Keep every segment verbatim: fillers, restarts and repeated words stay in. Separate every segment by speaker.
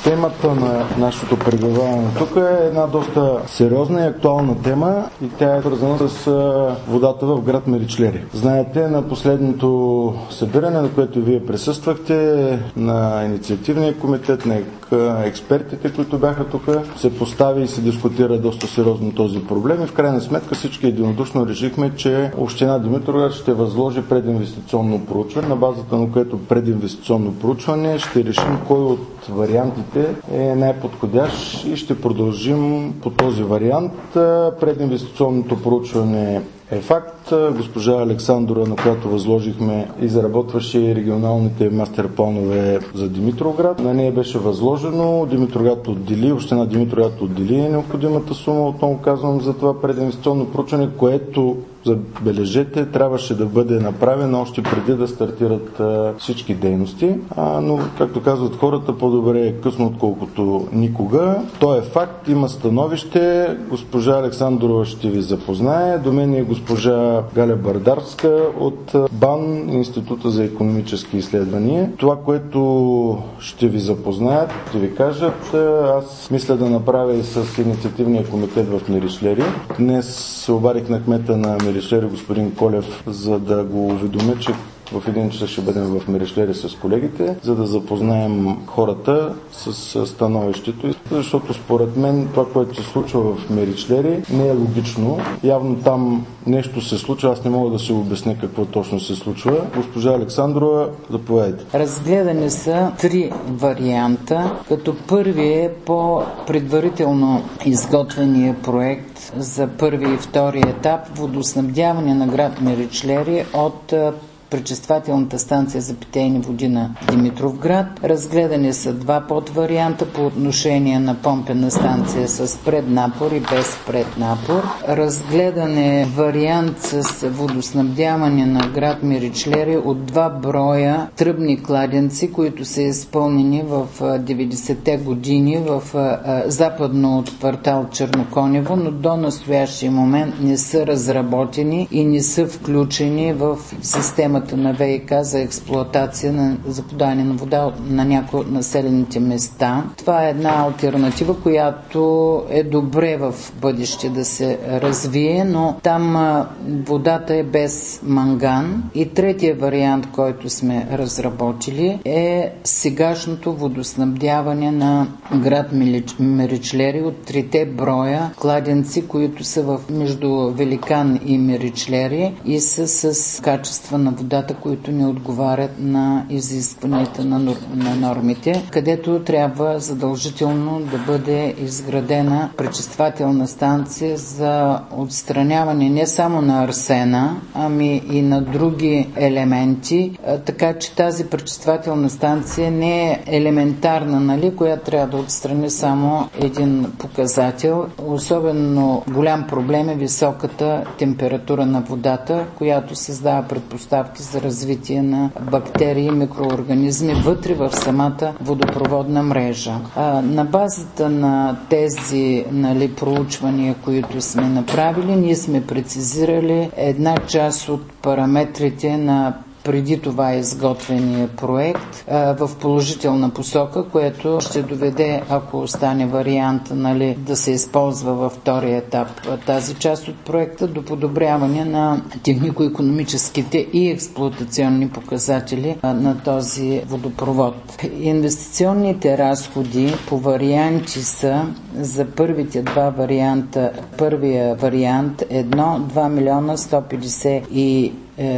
Speaker 1: Темата на нашето пребиваване тук е една доста сериозна и актуална тема и тя е свързана с водата в град Меричлери. Знаете, на последното събиране, на което вие присъствахте, на инициативния комитет, на експертите, които бяха тук, се постави и се дискутира доста сериозно този проблем и в крайна сметка всички единодушно решихме, че община Димитровград ще възложи прединвестиционно проучване, на базата на което прединвестиционно проучване ще решим кой от вариантите е най-подходящ и ще продължим по този вариант. Прединвестиционното проучване е факт. Госпожа Александрова, на която възложихме, изработваше регионалните мастер-планове за Димитровград. На нея беше възложено. Димитровград отдели, община Димитровград отдели необходимата сума, отново казвам, за това прединвестиционно проучване, което, забележете, трябваше да бъде направено още преди да стартират а, всички дейности. А, но, както казват хората, по-добре е късно, отколкото никога. То е факт, има становище. Госпожа Александрова ще ви запознае. До мен е госпожа Галя Бардарска от БАН, Института за икономически изследвания. Това, което ще ви запознаят, ще ви кажат, аз мисля да направя и с инициативния комитет в Меричлери. Днес се обадих на кмета на Меричлери, господин Колев, за да го уведомя, че в един час ще бъдем в Меричлери с колегите, за да запознаем хората с становището, защото според мен това, което се случва в Меричлери, не е логично. Явно там нещо се случва, аз не мога да се обясня какво точно се случва. Госпожа Александрова, заповядайте.
Speaker 2: Разгледани са три варианта, като първи е по предварително изготвения проект за първи и втори етап водоснабдяване на град Меричлери от пречиствателната станция за питейни води на Димитровград. Разгледани са два подварианта по отношение на помпена станция с преднапор и без преднапор. Разгледан е вариант с водоснабдяване на град Меричлери от два броя тръбни кладенци, които са изпълнени в деветдесетте години в западно от квартал Черноконево, но до настоящия момент не са разработени и не са включени в системата на ВиК за експлоатация на, за подаване на вода на някои от населените места. Това е една алтернатива, която е добре в бъдеще да се развие, но там а, водата е без манган. И третия вариант, който сме разработили, е сегашното водоснабдяване на град Меричлери от трите броя кладенци, които са в между Великан и Меричлери и са с качество на вода, които не отговарят на изискванията на, нор... на нормите, където трябва задължително да бъде изградена пречиствателна станция за отстраняване не само на арсена, ами и на други елементи, така че тази пречиствателна станция не е елементарна, нали, която трябва да отстрани само един показател. Особено голям проблем е високата температура на водата, която създава предпоставки за развитие на бактерии и микроорганизми вътре в самата водопроводна мрежа. А, на базата на тези, нали, проучвания, които сме направили, ние сме прецизирали една част от параметрите на преди това изготвения проект а, в положителна посока, което ще доведе, ако остане вариант, нали, да се използва във втория етап тази част от проекта, до подобряване на технико-икономическите и експлоатационни показатели а, на този водопровод. Инвестиционните разходи по варианти са за първите два варианта. Първия вариант едно два милиона сто петдесет и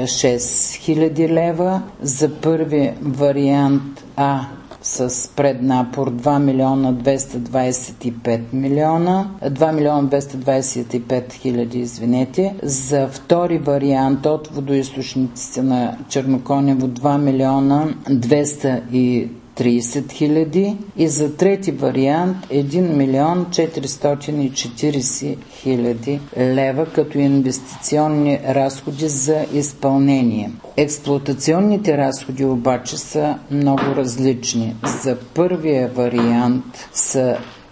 Speaker 2: шест хиляди лева, за първи вариант А с преднапор два милиона двеста двадесет и пет милиона, два милиона двеста двадесет и пет хиляди, извинете. За втори вариант от водоизточниците на Черноконево два милиона двеста и тридесет хиляди и за трети вариант един милион четиристотин и четиридесет хиляди лева като инвестиционни разходи за изпълнение. Експлоатационните разходи обаче са много различни. За първия вариант са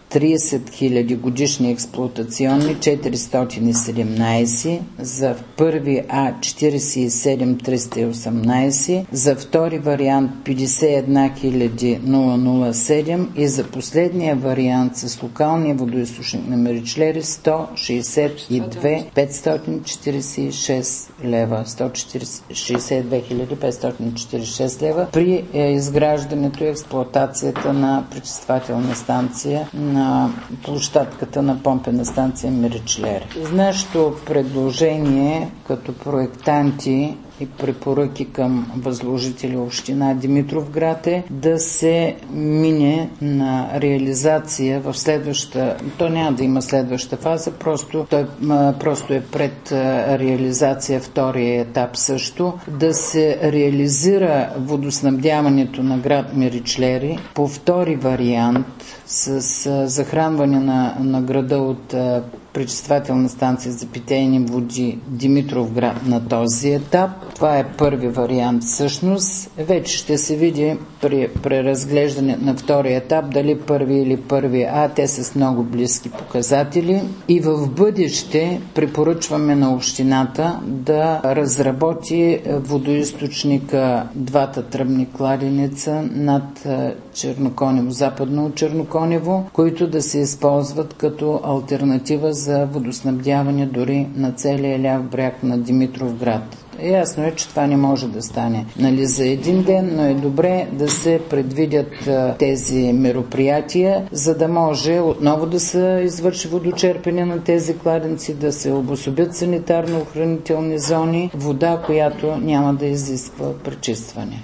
Speaker 2: тридесет хиляди годишни експлоатационни четиристотин и седемнадесет, за първи А четиридесет и седем хиляди триста и осемнадесет, за втори вариант петдесет и една хиляди седем и за последния вариант с локалния водоизточник на Меричлери сто шестдесет и две хиляди петстотин четиридесет и шест лева. сто шестдесет и две хиляди петстотин четиридесет и шест лева при изграждането и експлоатацията на пречиствателна станция на площадката на помпена станция Меричлери. С нашето предложение като проектанти и препоръки към възложители община Димитровград е да се мине на реализация в следваща, то няма да има следваща фаза, просто, той просто е пред реализация втория етап също, да се реализира водоснабдяването на град Меричлери по втори вариант с захранване на, на града от пречиствателна станция за питейни води Димитровград на този етап. Това е първи вариант всъщност. Вече ще се види при преразглеждане на втория етап дали първи или първи А, те са с много близки показатели. И в бъдеще препоръчваме на общината да разработи водоизточника двата тръбни кладенеца над Черноконево, западно от Черноконево, които да се използват като алтернатива за водоснабдяване дори на целия ляв бряг на Димитровград. Ясно е, че това не може да стане, нали, за един ден, но е добре да се предвидят а, тези мероприятия, за да може отново да се извърши водочерпене на тези кладенци, да се обособят санитарно-охранителни зони, вода, която няма да изисква пречистване.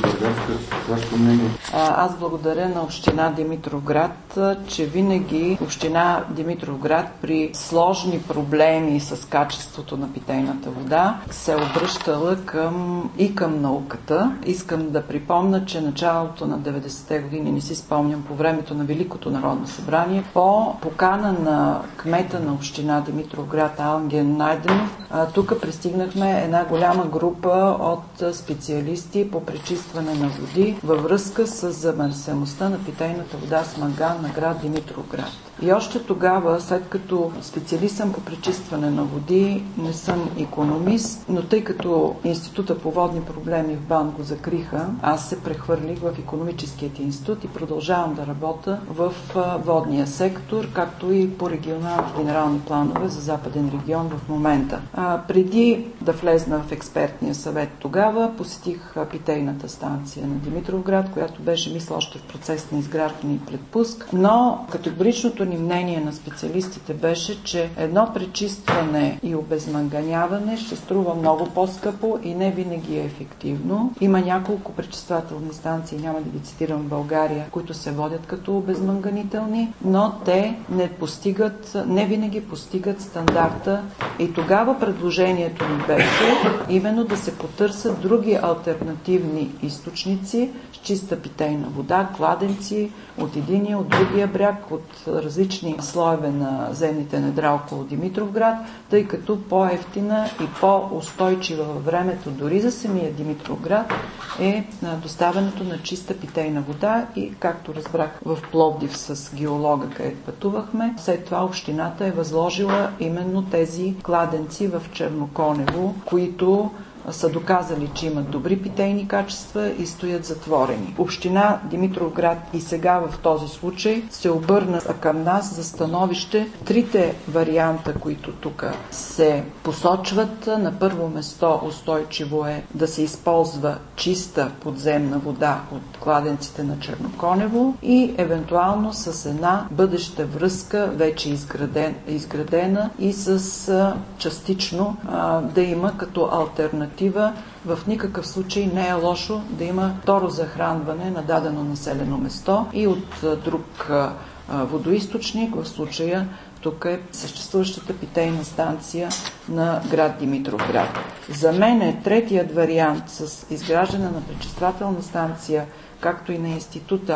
Speaker 3: Аз благодаря на община Димитровград, че винаги община Димитровград при сложни проблеми с качеството на питейната вода се обръщала към, и към науката. Искам да припомня, че началото на деветдесетте години, не си спомням, по времето на Великото народно събрание, по покана на кмета на община Димитровград Ангел Найденов, тук пристигнахме една голяма група от специалисти по пречистване на води във връзка с замърсеността на питейната вода с манган на град Димитровград. И още тогава, след като специалист съм по пречистване на води, не съм икономист, но тъй като Института по водни проблеми в БАН го закриха, аз се прехвърлих в икономическият институт и продължавам да работя в водния сектор, както и по регионални генерални планове за Западен регион в момента. А, преди да влезна в експертния съвет тогава, посетих питейната станция на Димитровград, която беше, мисля, още в процес на изграждане и предпуск, но категоричното ни мнение на специалистите беше, че едно пречистване и обезманганяване ще струва много по-скъпо и не винаги е ефективно. Има няколко пречиствателни станции, няма да ги цитирам, в България, които се водят като обезманганителни, но те не постигат, не винаги постигат стандарта. И тогава предложението ни беше именно да се потърсят други алтернативни източници с чиста питейна вода, кладенци от единия, от другия бряг, от различни слоеве на земните недра около Димитровград, тъй като по-ефтина и по-устойчива във времето дори за самия Димитровград е доставянето на чиста питейна вода и, както разбрах в Пловдив с геолога, където пътувахме, след това общината е възложила именно тези кладенци в Черноконево, които са доказали, че имат добри питейни качества и стоят затворени. Община Димитровград и сега в този случай се обърна към нас за становище. Трите варианта, които тук се посочват, на първо место устойчиво е да се използва чиста подземна вода от кладенците на Черноконево и евентуално с една бъдеща връзка, вече изграден, изградена и с частично а, да има като алтернатива. В никакъв случай не е лошо да има второ захранване на дадено населено место и от друг водоизточник, в случая тук е съществуващата питейна станция на град Димитровград. За мен е третият вариант с изграждане на пречиствателна станция, както и на института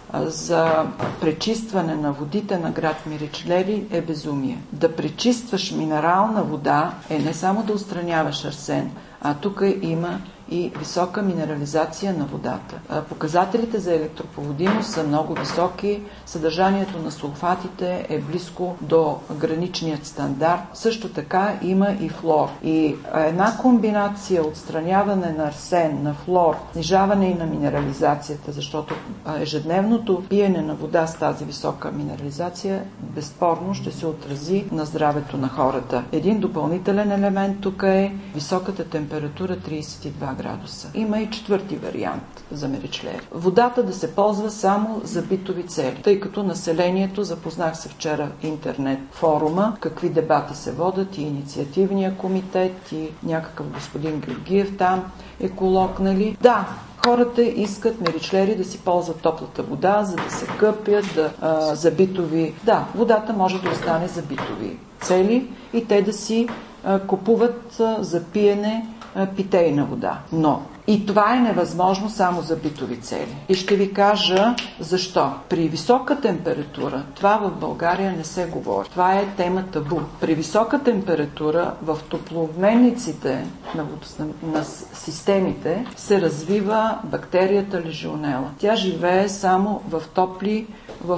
Speaker 3: за пречистване на водите на град Меричлери е безумие. Да пречистваш минерална вода е не само да отстраняваш арсен, а тук има и висока минерализация на водата. Показателите за електропроводимост са много високи, съдържанието на сулфатите е близко до граничният стандарт. Също така има и флор. И една комбинация отстраняване на арсен, на флор, снижаване и на минерализацията, защото ежедневното пиене на вода с тази висока минерализация безспорно ще се отрази на здравето на хората. Един допълнителен елемент тук е високата температура трийсет и два градуса. Има и четвърти вариант за Меричлери. Водата да се ползва само за битови цели, тъй като населението, запознах се вчера в интернет форума, какви дебати се водят, и инициативния комитет, и някакъв господин Георгиев там, еколог, нали? Да, хората искат Меричлери да си ползват топлата вода, за да се къпят, да, а, за битови. Да, водата може да остане за битови цели и те да си а, купуват а, за пиене а, питейна вода. Но и това е невъзможно само за битови цели. И ще ви кажа защо. При висока температура, това в България не се говори. Това е тема табу. При висока температура в топлообменниците на, на системите се развива бактерията лежионела. Тя живее само в топли, в,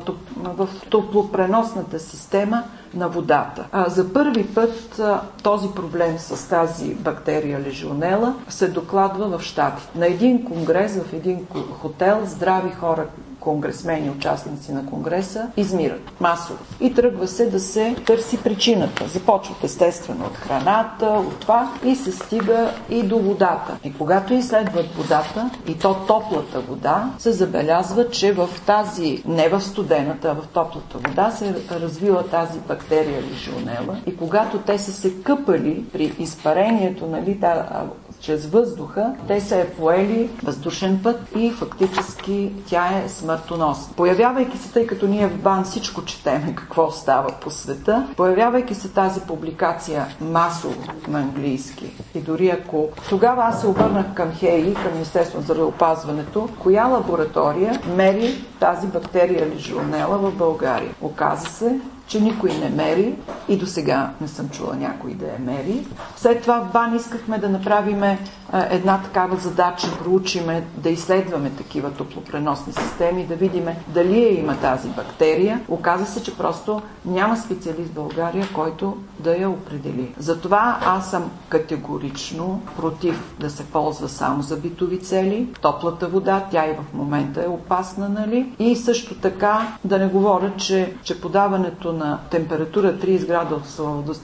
Speaker 3: в топлопреносната система на водата. А, за първи път а, този проблем с тази бактерия лежионела се докладва в Щатите. На един конгрес, в един хотел, здрави хора, конгресмени, участници на конгреса, измират масово. И тръгва се да се търси причината. Започват естествено от храната, от това и се стига и до водата. И когато изследват водата, и то топлата вода, се забелязва, че в тази, не в студената, а в топлата вода се развила тази бактерия лежионела. И когато те са се къпали при изпарението, нали, да, чрез въздуха, те са е поели въздушен път и фактически тя е смъртоносна. Появявайки се, тъй като ние в БАН всичко четеме какво става по света, появявайки се тази публикация масово на английски и дори ако тогава аз се обърнах към ХЕИ, към Министерството на здравеопазването, коя лаборатория мери тази бактерия лежионела в България. Оказа се, че никой не мери и до сега не съм чула някой да я мери. След това в БАН искахме да направим една такава задача, проучиме, да изследваме такива топлопреносни системи, да видим дали я има тази бактерия. Оказа се, че просто няма специалист в България, който да я определи. Затова аз съм категорично против да се ползва само за битови цели. Топлата вода, тя и в момента е опасна, нали? И също така да не говоря, че, че подаването на температура трийсет градуса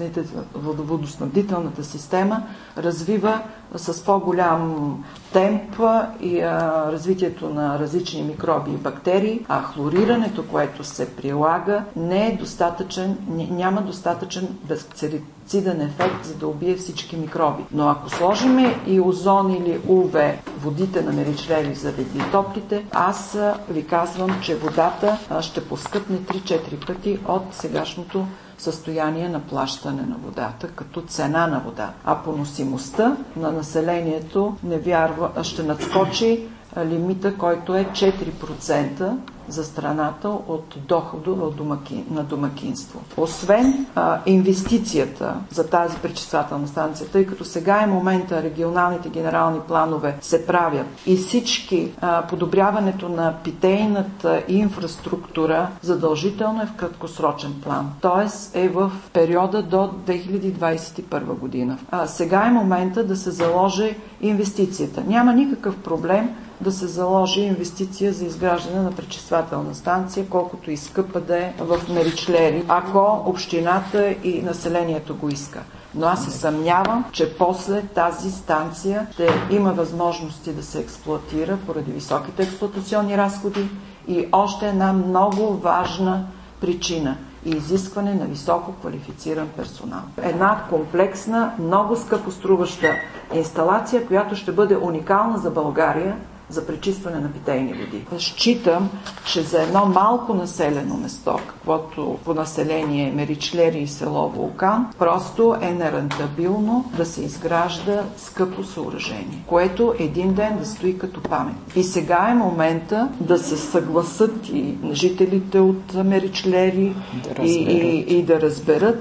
Speaker 3: в водоснабдителната система развива с по-голям темп и а, развитието на различни микроби и бактерии, а хлорирането, което се прилага, не е достатъчен, няма достатъчен бактерициден ефект, за да убие всички микроби. Но ако сложим и озон или УВ водите на Меричлери заради топлите, аз ви казвам, че водата ще поскъпне три-четири пъти от сегашното състояние на плащане на водата, като цена на вода. А поносимостта на населението не вярва, ще надскочи лимита, който е четири процента за страната от дохода на домакинство. Освен а, инвестицията за тази пречиствателна станция, тъй като сега е момента, регионалните генерални планове се правят и всички а, подобряването на питейната инфраструктура задължително е в краткосрочен план. Тоест е в периода до две хиляди двадесет и първа година. А, сега е момента да се заложи инвестицията. Няма никакъв проблем да се заложи инвестиция за изграждане на пречиствателна станция, колкото и скъпа да е в Меричлери, ако общината и населението го иска. Но аз се съмнявам, че после тази станция ще има възможности да се експлоатира поради високите експлоатационни разходи и още една много важна причина – и изискване на високо квалифициран персонал. Една комплексна, много скъпоструваща инсталация, която ще бъде уникална за България за пречистване на питейни води. Считам, че за едно малко населено место, каквото по население е Меричлери и село Вулкан, просто е нерентабилно да се изгражда скъпо съоръжение, което един ден да стои като памет. И сега е момента да се съгласат и жителите от Меричлери да и, и, и да разберат,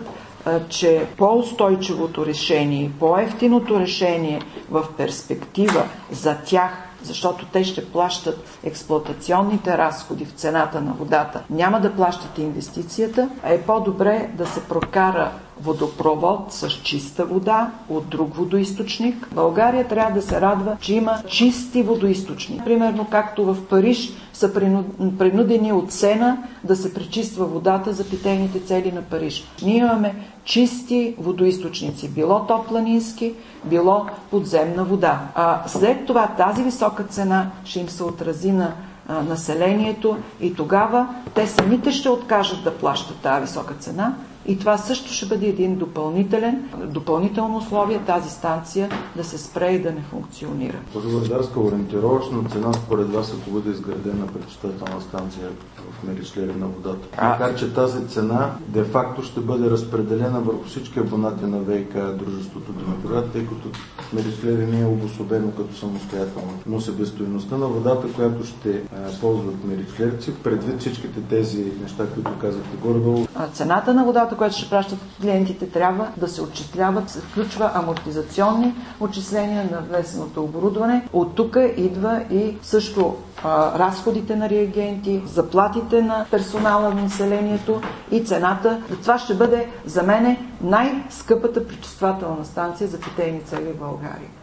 Speaker 3: че по-устойчивото решение, по-евтиното решение в перспектива за тях, защото те ще плащат експлоатационните разходи в цената на водата, няма да плащат инвестицията, а е по-добре да се прокара водопровод с чиста вода от друг водоизточник. България трябва да се радва, че има чисти водоизточници. Примерно както в Париж са принудени от Сена да се пречиства водата за питейните цели на Париж. Ние имаме чисти водоизточници, било то планински, било подземна вода. А след това тази висока цена ще им се отрази на а, населението и тогава те самите ще откажат да плащат тази висока цена. И това също ще бъде един допълнителен, допълнително условие тази станция да се спре и да не функционира.
Speaker 1: Пожардарска ориентировъчна цена според вас, ако бъде изградена пречиствателна станция в Меричлери на водата. Макар че тази цена де-факто ще бъде разпределена върху всички абонати на ВиК дружеството Димитровград, тъй като Меричлери не е обособено като самостоятелно. Но себестойността на водата, която ще е, ползват меричлерци, предвид всичките тези неща, които казахте горе-долу.
Speaker 3: Цената на водата, което ще пращат клиентите, трябва да се отчисляват, се включва амортизационни отчисления на внесеното оборудване. От тук идва и също а, разходите на реагенти, заплатите на персонала на населението и цената. Това ще бъде за мене най-скъпата пречиствателна станция за питейни цели в България.